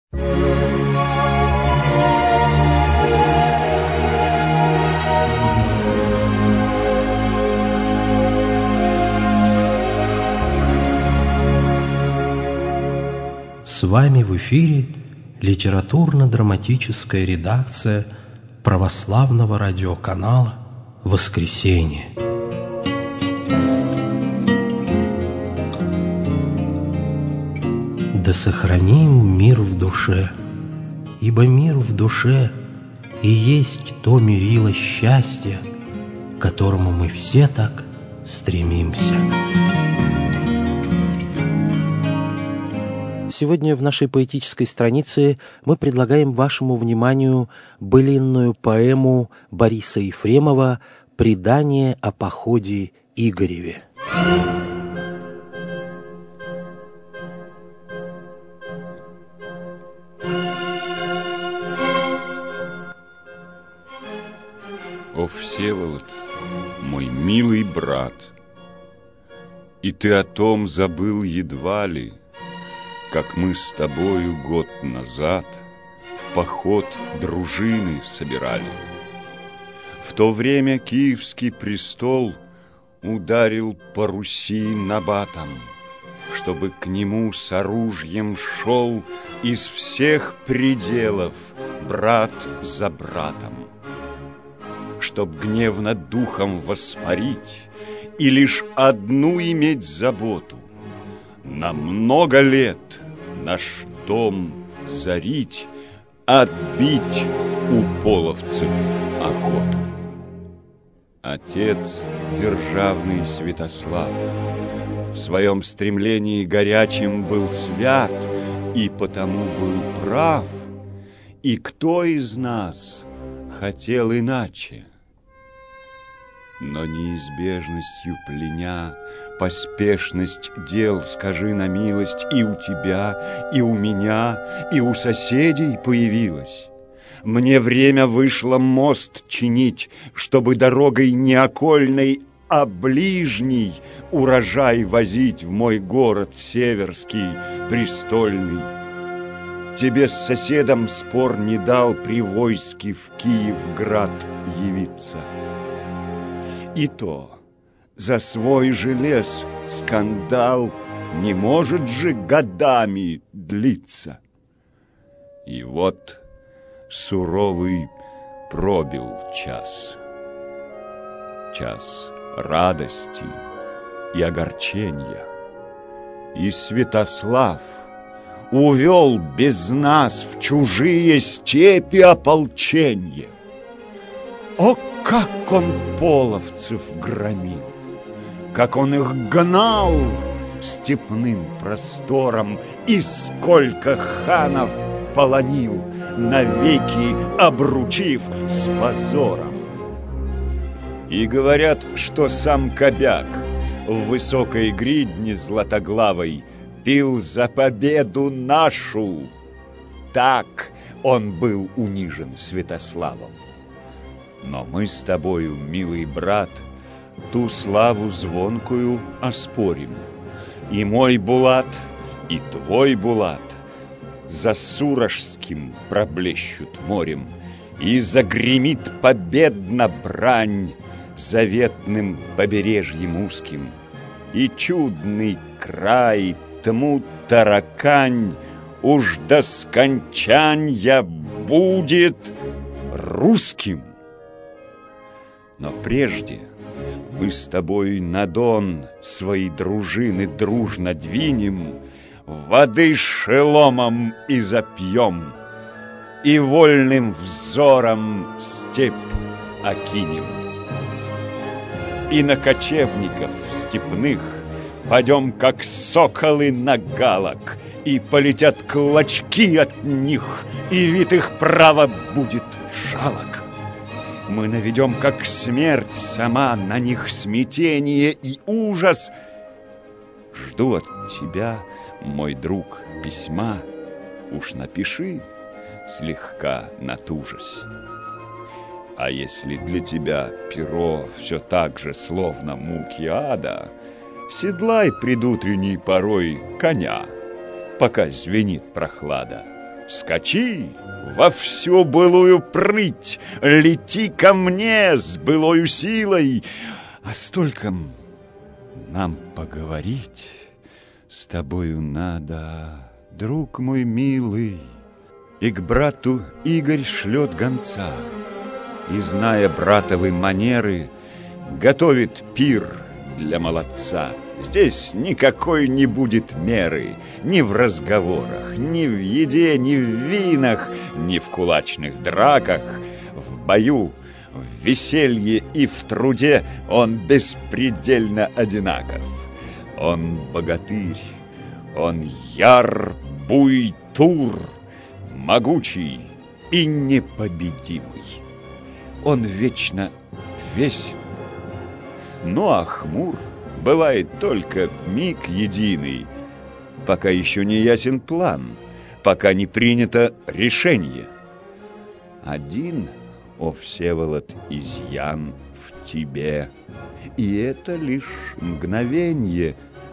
С вами в эфире литературно-драматическая редакция православного радиоканала «Воскресенье». Да сохраним мир в душе, ибо мир в душе и есть то мерило счастья, к которому мы все так стремимся. Сегодня в нашей поэтической странице мы предлагаем вашему вниманию былинную поэму Бориса Ефремова «Предание о походе Игореве». О, Всеволод, мой милый брат, и ты о том забыл едва ли, как мы с тобою год назад в поход дружины собирали. В то время Киевский престол ударил по Руси набатом, чтобы к нему с оружием шел из всех пределов брат за братом. Чтоб гневно духом воспарить и лишь одну иметь заботу — на много лет наш дом зарить, отбить у половцев охоту. Отец державный Святослав в своем стремлении горячим был свят и потому был прав. И кто из нас хотел иначе? Но неизбежностью пленя поспешность дел, скажи на милость, и у тебя, и у меня, и у соседей появилась. Мне время вышло мост чинить, чтобы дорогой не окольной, а ближней урожай возить в мой город северский, престольный. Тебе с соседом спор не дал при войске в Киевград явиться. И то за свой же лес скандал не может же годами длиться. И вот суровый пробил час. Час радости и огорчения. И Святослав увел без нас в чужие степи ополченье. О, как он половцев громил, как он их гнал степным простором, и сколько ханов полонил, навеки обручив с позором. И говорят, что сам Кобяк в высокой гридне златоглавой пил за победу нашу. Так он был унижен Святославом. Но мы с тобою, милый брат, ту славу звонкую оспорим. И мой Булат, и твой Булат за Сурожским проблещут морем, и загремит победно брань заветным побережьем узким, и чудный край тму таракань уж до скончанья будет русским. Но прежде мы с тобой на Дон свои дружины дружно двинем, воды шеломом и запьем, и вольным взором степь окинем. И на кочевников степных падем, как соколы на галок, и полетят клочки от них, и вид их право будет жалок. Мы наведем, как смерть сама, на них смятение и ужас. Жду от тебя, мой друг, письма. Уж напиши, слегка натужась. А если для тебя перо все так же, словно муки ада, седлай предутренней порой коня, пока звенит прохлада. Скачи во всю былую прыть, лети ко мне с былою силой. А столько нам поговорить с тобою надо, друг мой милый. И к брату Игорь шлет гонца, и, зная братовы манеры, готовит пир для молодца. Здесь никакой не будет меры ни в разговорах, ни в еде, ни в винах, ни в кулачных драках. В бою, в веселье и в труде он беспредельно одинаков. Он богатырь, он яр буй-тур, могучий и непобедимый. Он вечно весел, ну а хмур бывает только миг единый, пока еще не ясен план, пока не принято решение. Один, о Всеволод, изъян в тебе, и это лишь мгновенье.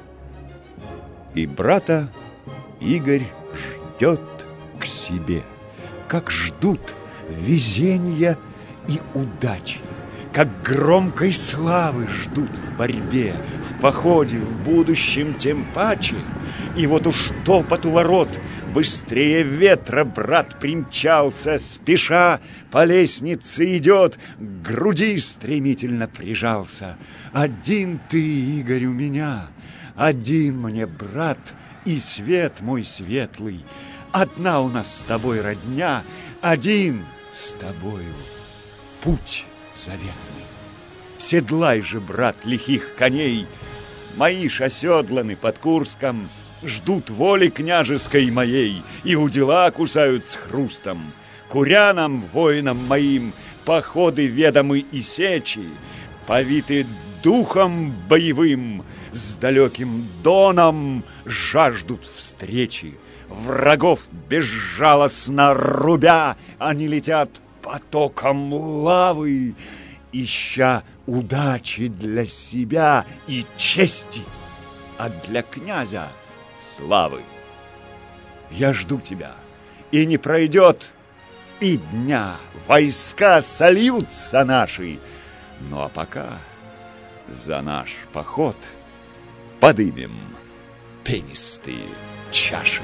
И брата Игорь ждет к себе, как ждут везенья и удачи, как громкой славы ждут в борьбе, в походе, в будущем тем паче. И вот уж топот у ворот, быстрее ветра брат примчался, спеша по лестнице идет, к груди стремительно прижался. Один ты, Игорь, у меня, один мне брат и свет мой светлый. Одна у нас с тобой родня, один с тобою путь заветный. Седлай же, брат, лихих коней, мои ж оседланы под Курском, ждут воли княжеской моей и удила кусают с хрустом. Курянам, воинам моим, походы ведомы и сечи, повиты духом боевым, с далеким доном жаждут встречи. Врагов безжалостно рубя, они летят потоком лавы, ища удачи для себя и чести, а для князя славы. Я жду тебя, и не пройдет и дня, войска сольются наши. Ну а пока за наш поход подымем пенистые чаши.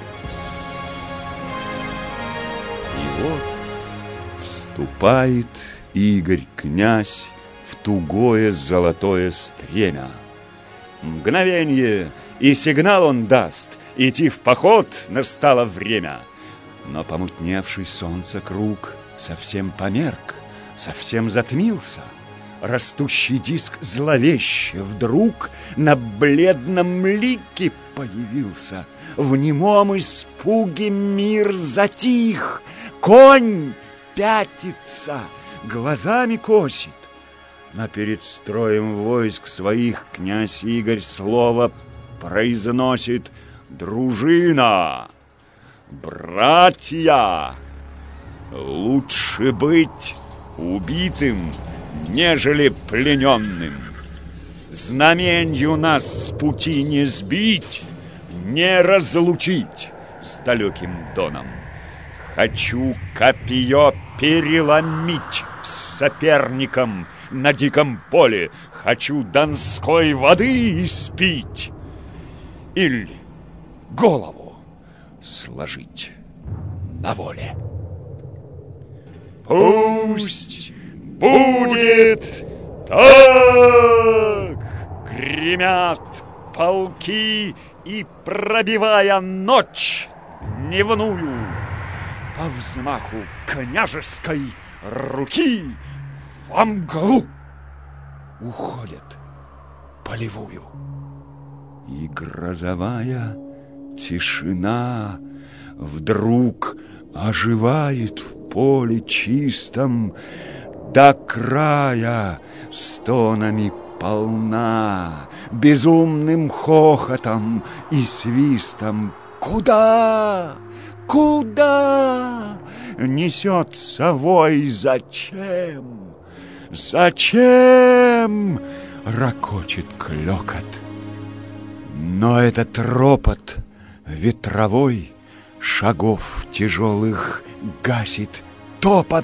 И вот вступает Игорь, князь, в тугое золотое стремя. Мгновенье, и сигнал он даст, идти в поход настало время. Но помутневший солнце круг совсем померк, совсем затмился. Растущий диск зловеще вдруг на бледном лике появился. В немом испуге мир затих, конь пятится, глазами косит. Но перед строем войск своих князь Игорь слово произносит: дружина, братья, лучше быть убитым, нежели плененным. Знаменью нас с пути не сбить, не разлучить с далеким доном. Хочу копье переломить с соперником на диком поле, хочу донской воды испить или голову сложить на воле. Пусть будет так! Гремят полки, и, пробивая ночь дневную, по взмаху княжеской руки во мглу уходят полевую. И грозовая тишина вдруг оживает в поле чистом, до края стонами полна, безумным хохотом и свистом. Куда? Куда? Несется вой. Зачем? Зачем? Рокочет клёкот. Но этот ропот ветровой шагов тяжелых гасит топот.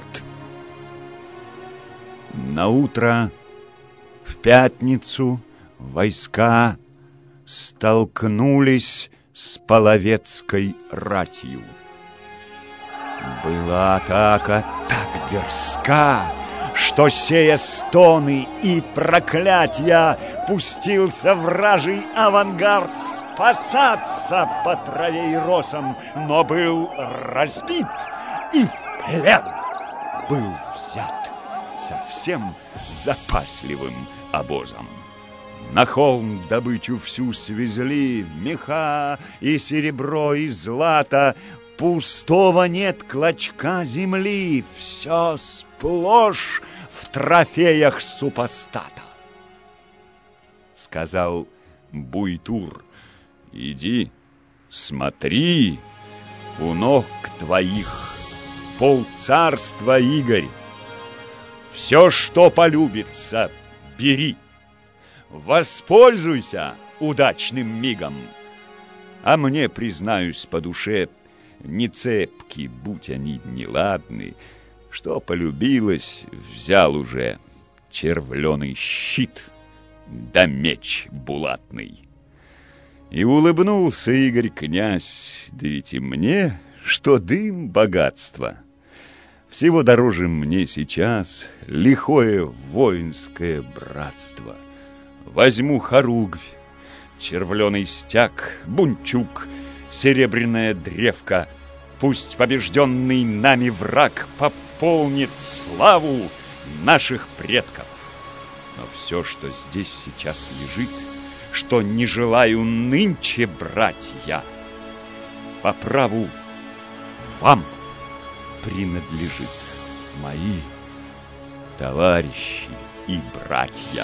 Наутро в пятницу войска столкнулись с половецкой ратью. Была атака так дерзка, что, сея стоны и проклятия, пустился вражий авангард спасаться по траве и росам, но был разбит и в плен был взят совсем запасливым обозом. На холм добычу всю свезли, меха и серебро и злато, пустого нет клочка земли, все сплошь в трофеях супостата. Сказал Буйтур: иди, смотри, у ног твоих полцарства, Игорь. Все, что полюбится, бери. Воспользуйся удачным мигом. А мне, признаюсь по душе, не цепки, будь они неладны, что полюбилось, взял уже червленый щит да меч булатный. И улыбнулся Игорь князь: да ведь и мне, что дым богатства. Всего дороже мне сейчас лихое воинское братство. Возьму хоругвь, червленый стяг, бунчук, серебряная древка. Пусть побежденный нами враг пополнит славу наших предков. Но все, что здесь сейчас лежит, что не желаю нынче брать я, по праву вам принадлежит, мои товарищи и братья.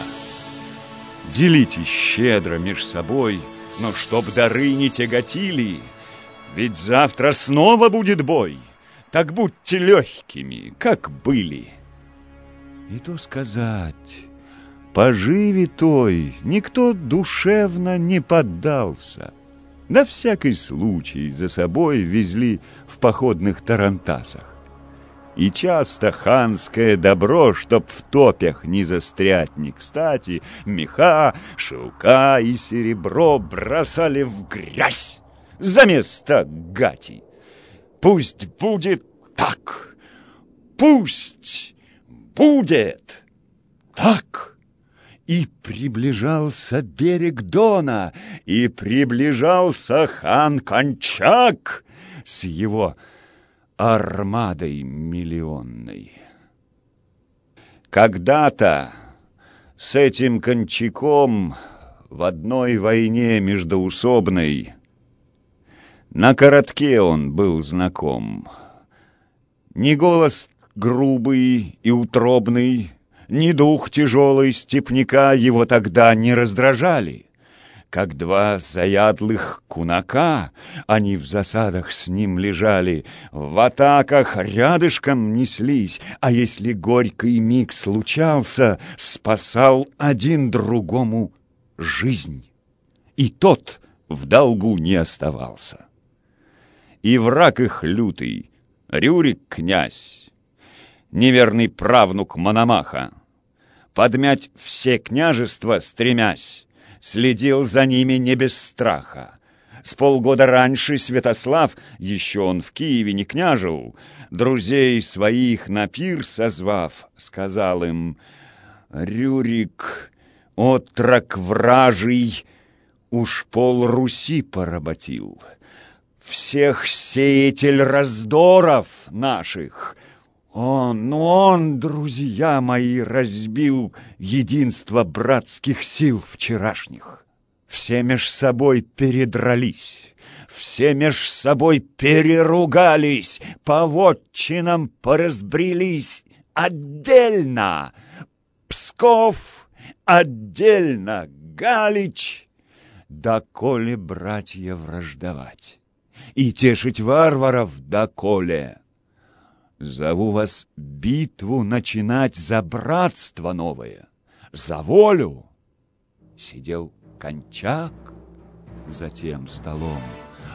Делите щедро меж собой, но чтоб дары не тяготили, ведь завтра снова будет бой, так будьте легкими, как были. И то сказать, поживе той никто душевно не поддался. На всякий случай за собой везли в походных тарантасах. И часто ханское добро, чтоб в топях не застрять не кстати, меха, шелка и серебро бросали в грязь за место гати. Пусть будет так, пусть будет так. И приближался берег Дона, и приближался хан Кончак с его армадой миллионной. Когда-то с этим Кончаком в одной войне междоусобной на коротке он был знаком. Ни голос грубый и утробный, ни дух тяжелый степняка его тогда не раздражали. Как два заядлых кунака, они в засадах с ним лежали, в атаках рядышком неслись, а если горький миг случался, спасал один другому жизнь, и тот в долгу не оставался. И враг их лютый, Рюрик князь, неверный правнук Мономаха, подмять все княжества стремясь, следил за ними не без страха. С полгода раньше Святослав, еще он в Киеве не княжил, друзей своих на пир созвав, сказал им: «Рюрик, отрок вражий, уж пол Руси поработил, всех сеятель раздоров наших. Он, друзья мои, разбил единство братских сил вчерашних. Все меж собой передрались, все меж собой переругались, по вотчинам поразбрелись. Отдельно Псков, отдельно Галич. Доколе, братья, враждовать и тешить варваров доколе? Зову вас битву начинать за братство новое, за волю». Сидел Кончак за тем столом,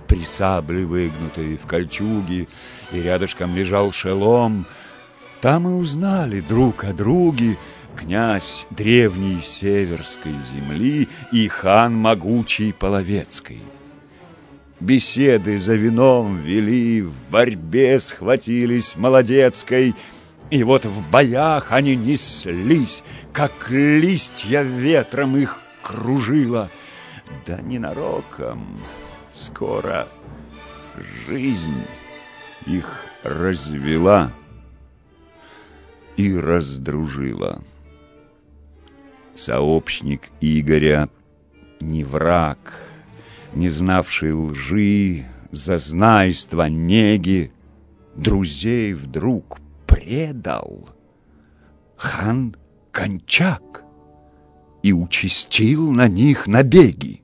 при сабле выгнутой в кольчуге, и рядышком лежал шелом. Там и узнали друг о друге князь древней северской земли и хан могучий половецкой. Беседы за вином вели, в борьбе схватились молодецкой, и вот в боях они неслись, как листья ветром их кружило. Да ненароком скоро жизнь их развела и раздружила. Сообщник Игоря, не враг, не знавший лжи, зазнайства, неги, друзей вдруг предал хан Кончак и участил на них набеги.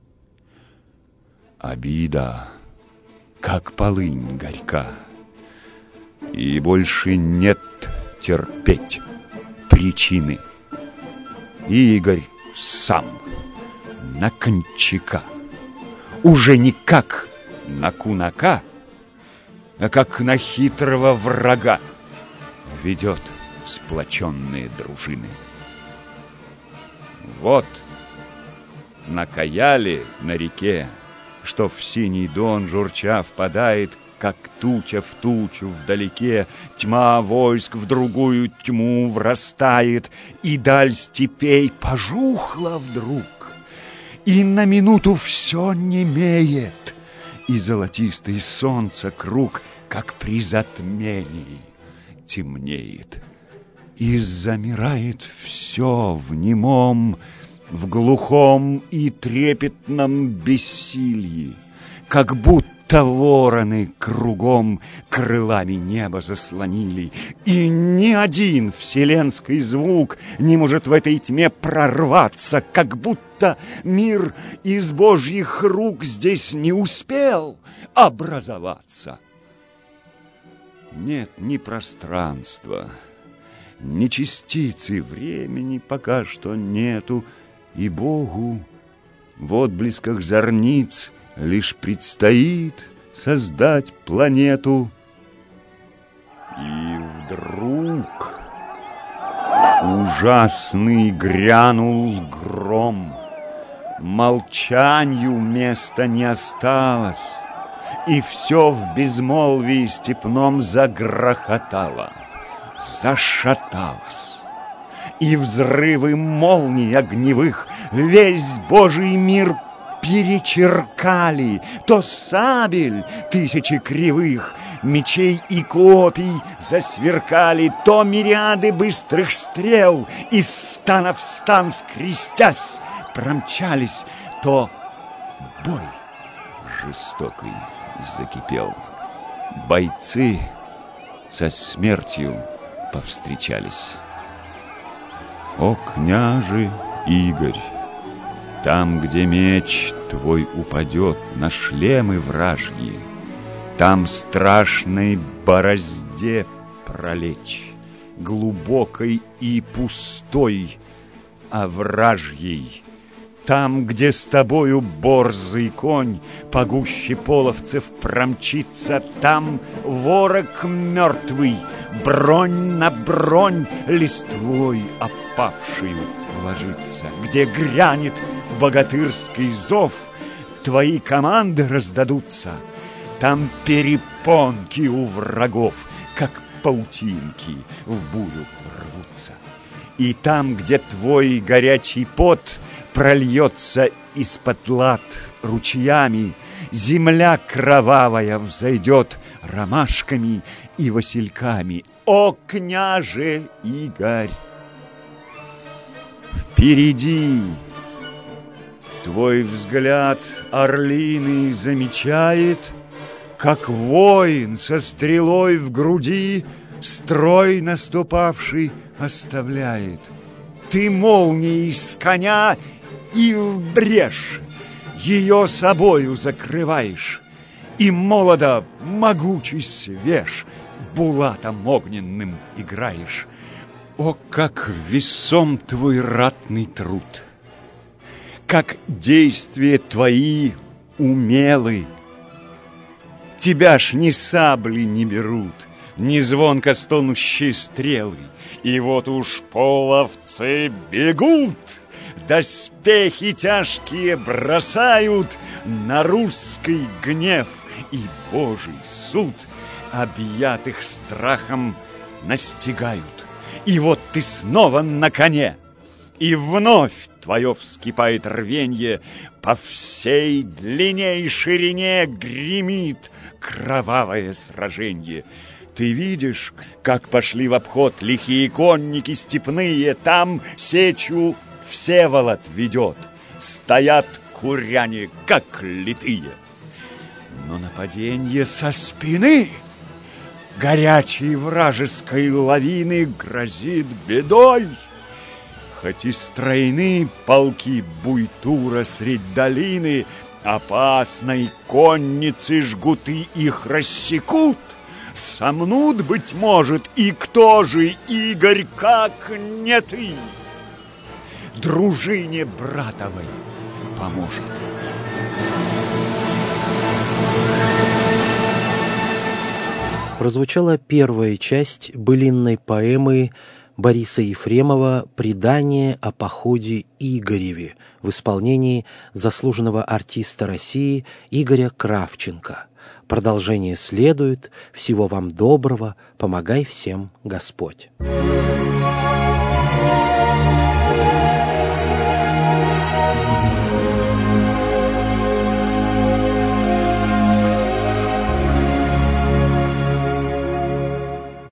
Обида, как полынь горька, и больше нет терпеть причины. Игорь сам на Кончака, уже не как на кунака, а как на хитрого врага, ведет сплоченные дружины. Вот на Каяле, на реке, что в синий дон журча впадает, как туча в тучу вдалеке, тьма войск в другую тьму врастает, и даль степей пожухла вдруг, и на минуту все немеет, и золотистый солнце круг, как при затмении, темнеет, и замирает все в немом, в глухом и трепетном бессилье, как будто вороны кругом крылами небо заслонили, и ни один вселенский звук не может в этой тьме прорваться, как будто мир из Божьих рук здесь не успел образоваться. Нет ни пространства, ни частицы времени пока что нету, и Богу в отблесках зорниц лишь предстоит создать планету. И вдруг ужасный грянул гром, молчанию места не осталось, и все в безмолвии степном загрохотало, зашаталось. И взрывы молний огневых весь Божий мир перечеркали, то сабель тысячи кривых, мечей и копий засверкали, то мириады быстрых стрел из стана в стан скрестясь промчались, то бой жестокий закипел. Бойцы со смертью повстречались. О, княже Игорь, там, где меч твой упадет на шлемы вражьи, там страшной борозде пролечь, глубокой и пустой овражьей. Там, где с тобою борзый конь по гуще половцев промчится, там ворог мертвый, бронь на бронь листвой опавшую ложится, где грянет богатырский зов, твои команды раздадутся, там перепонки у врагов, как паутинки в бурю рвутся. И там, где твой горячий пот прольется из-под лад ручьями, земля кровавая взойдет ромашками и васильками. О, княже Игорь! Впереди твой взгляд орлиный замечает, как воин со стрелой в груди строй наступавший оставляет. Ты молнией с коня и в брешь ее собою закрываешь, и молодо могучий свеж булатом огненным играешь. О, как весом твой ратный труд, как действия твои умелы, тебя ж ни сабли не берут, ни звонко стонущие стрелы. И вот уж половцы бегут, доспехи тяжкие бросают, на русский гнев и Божий суд объятых страхом настигают. И вот ты снова на коне, и вновь твое вскипает рвенье, по всей длине и ширине гремит кровавое сраженье. Ты видишь, как пошли в обход лихие конники степные, там сечу Всеволод ведет, стоят куряне, как литые. Но нападенье со спины горячей вражеской лавины грозит бедой. Хоть и стройны полки Буйтура средь долины, опасной конницы жгуты их рассекут. Сомнут, быть может, и кто же, Игорь, как не ты, дружине братовой поможет. Прозвучала первая часть былинной поэмы Бориса Ефремова «Предание о походе Игореве» в исполнении заслуженного артиста России Игоря Кравченко. Продолжение следует. Всего вам доброго. Помогай всем Господь.